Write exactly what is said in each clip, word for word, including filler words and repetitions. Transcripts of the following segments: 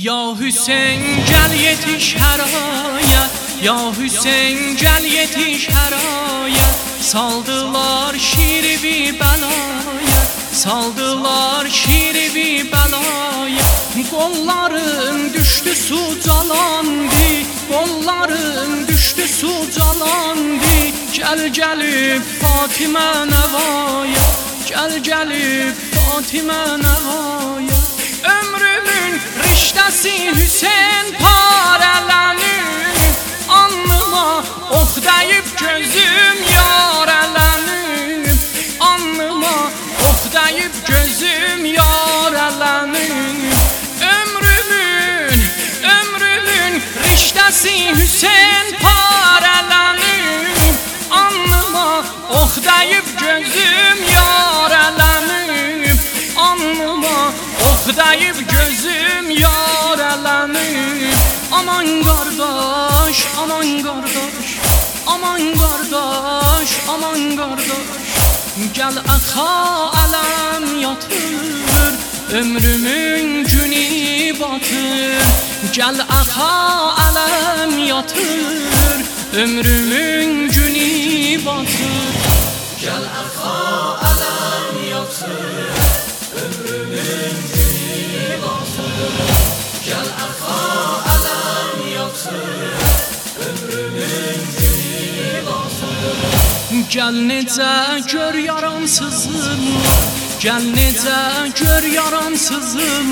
Ya Hüseyin gel yetiş her aya, Ya Hüseyin gel yetiş her aya. Saldılar şiiri bir belaya, saldılar şiiri bir belaya. Kolların düştü su calandı, kolların düştü su calandı. Gel gelip Fatime Nevaya, gel gelip Fatime Nevaya. Ömrümün riştəsi Hüseyin parələnir, alnıma ox dəyib gözüm yarələnir, alnıma ox dəyib gözüm yarələnir. Ömrümün, ömrümün riştəsi Hüseyin parələnir, alnıma ox dəyib gözüm yarələnir, alnıma ox dəyib gözüm yarələnir. Aman qardaş, aman qardaş, aman qardaş, aman qardaş. Gəl əxa ələm yatır, ömrümün günü batır. Gəl əxa ələm yatır, ömrümün günü batır. Gəl əxa ələm yatır, ömrümün günü batır. Gəl əxa ələm yatır, ömrümün günü batır. Gəl necə gör yaramsızım, gəl necə gör yaramsızım.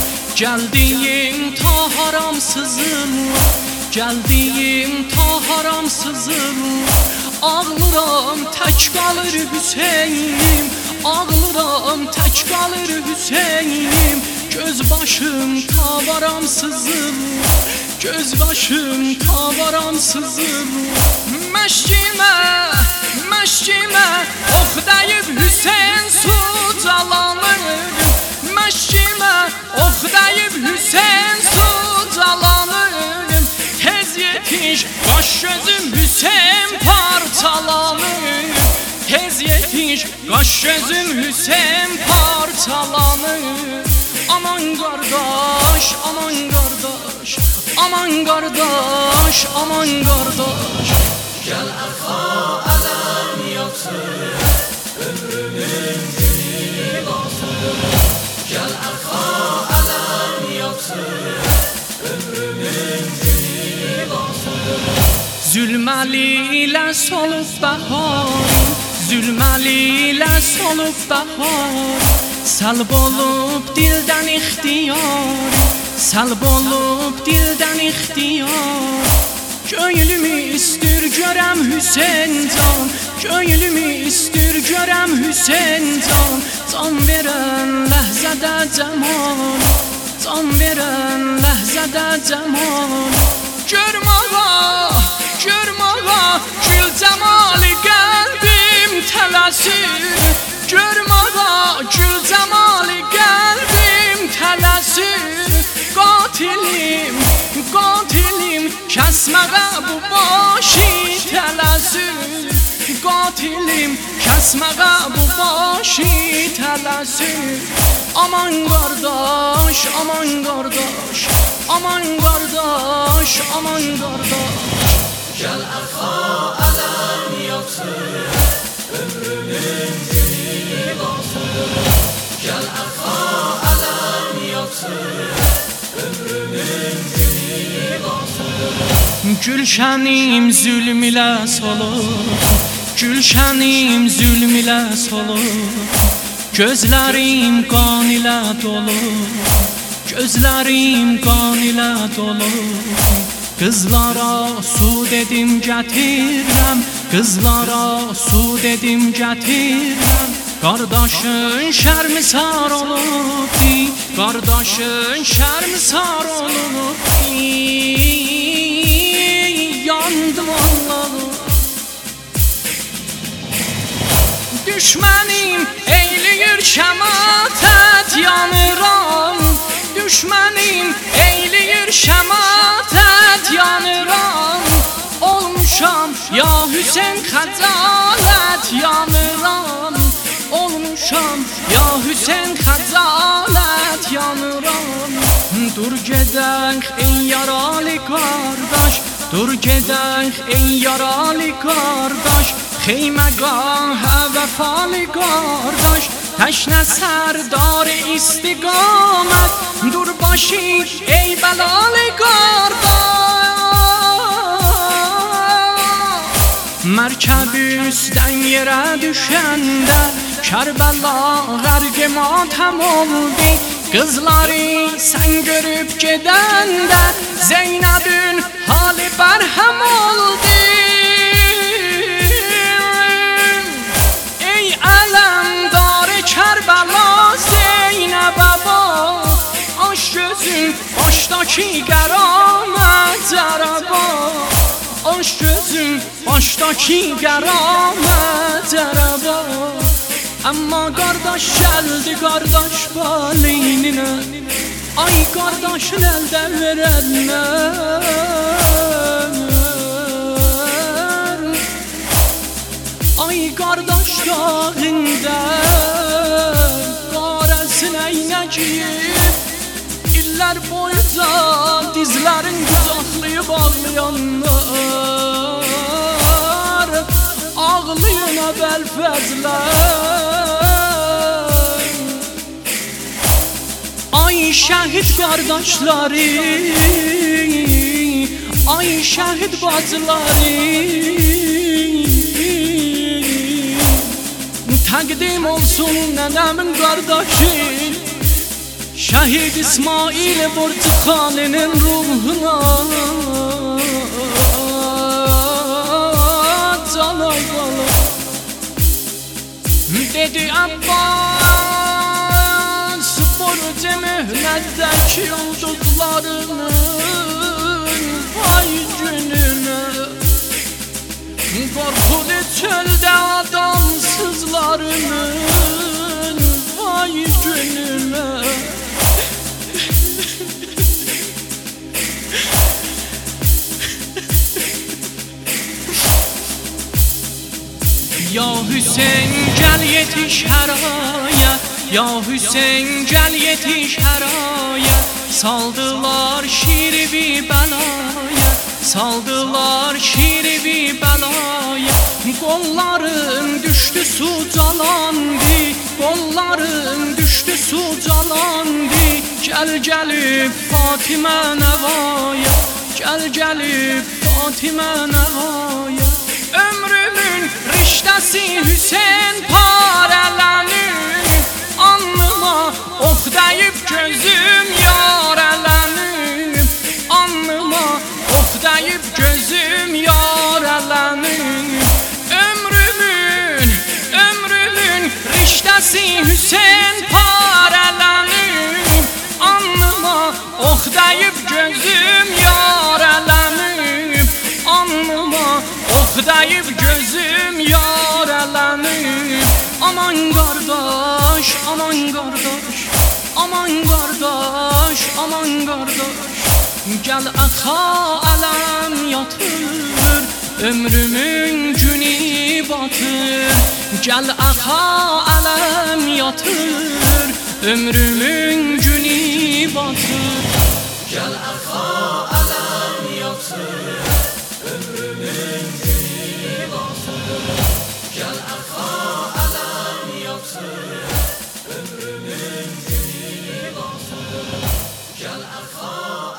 Gəldiyim ta haramsızım, gəldiyim ta haramsızım. Ağlıram tək qalır Hüseynim, ağlıram tək qalır Hüseynim. Göz başım tavaramsızım, göz başım tavaramsızım. Məşkimə, məşkimə ox dəyib Hüseyin su calanır. Məşkimə ox dəyib Hüseyin su calanır. Tez yetiş baş gözüm Hüseyin parçalanır. Tez yetiş qaş gözüm Hüseyin parçalanır. Aman qardaş, aman qardaş, aman qardaş, aman qardaş. Gəl əxa ələm yatır, ömrümün günü batır. Gəl əxa ələm yatır, ömrümün günü batır. Zülməli ilə solub bəharim, zülməli ilə solub bəharim. Səlb olub dildən ixtiyar, səlb olub dildən ixtiyar. Könlümü istir görəm Hüseyin can, könlümü istir görəm Hüseyin can. Can verən ləhzədə cəmal, can verən ləhzədə cəmal. Görm ağa, görm ağa, gül cəmali qəlbim tələsir. Görm ağa, gül cəmali qəlbim tələsir. Qatilim, qatilim, kəsməqə bu başı tələsir. Qatilim, kəsməqə bu başı tələsir. Aman qardaş, aman qardaş, aman qardaş, aman qardaş. Gəl əxa ələm yatır, ömrümün günü batır. Gəl əxa ələm yatır, ömrümün günü batır. Gülşənim zülm ilə solub, gülşənim zülm ilə solub. Gözlərim qan ilə dolub, gözlərim qan ilə dolub. Qızlara su dedim gətirəm, qızlara su dedim gətirəm. Qardaşın şərmisar olubdi, qardaşın şərmisar olubdi. Yandım Allah'ım. Düşmənim eyləyir şəmatət yanıram, düşmənim eyləyir şəmatət yanıram. Olmuşam ya Hüseyin xəcalət yanıram, olmuşam ya Hüseyin xəcalət yanıram. dur gedək ey yaralı qardaş, dur gedək ey yaralı qardaş, xeyməqahə vəfalı qardaş, təşnə sərdar istiqamət, dur başı ey bəlalı qardaş. Mərkəb üstdən yerə düşəndə Kərbəla qərq matəm oldu, qızları sən görüb gedəndə Zeynəbin halı bərhəm oldu. Ey ələmdar Kərbəla Zeynəbə bax, aç gözün başdakı qəramət cərəba, aç gözün başdakı qəramət cərəba. Amma qardaş gəldi qardaş balinə, ay qardaşın əldən verənlər, ay qardaş dağında qarəsin əynəkiyib, illər boyunca dizlərin qucaqlayıb ağlayanlar, ağlayın əbəl fəzlər. Ay şəhid qardaşları, ay şəhid bacıları, təqdim olsun nənəmin qardaşı, şəhid İsmail Borçxaninin ruhuna, canay qala. Dedi Abbas borcu mühlətdəki ulduzlarının vay gününə, qorxulu çöldə adamsızlarının vay gününə. Ya Hüseyin gəl yetiş hər aya, ya Hüseyin gəl yetiş hər aya, saldılar şiribi bəlaya, saldılar şiribi bəlaya. Qolların düşdü su calandı, qolların düşdü su calandı. Gəl gəlib Fatimə nəvaya, gəl gəlib Fatimə nəvaya. Ömrümün riştəsi Hüseyin parələnir, alnıma ox dəyib gözüm yarələnir, alnıma ox dəyib gözüm yarələnir. Ömrümün, ömrümün riştəsi Hüseyin parələnir, alnıma ox dəyib gözüm yarələnir, alnıma ox dəyib gözüm yarələnir. Aman qardaş, aman qardaş, aman qardaş, aman qardaş, gəl əxa ələm yatır, ömrümün günü batır. Gəl əxa ələm yatır, ömrümün günü batır. Gəl əxa ələm yatır, ömrümün günü batır. Gəl əxa ələm yatır, ömrümün günü batır. Gəl əxa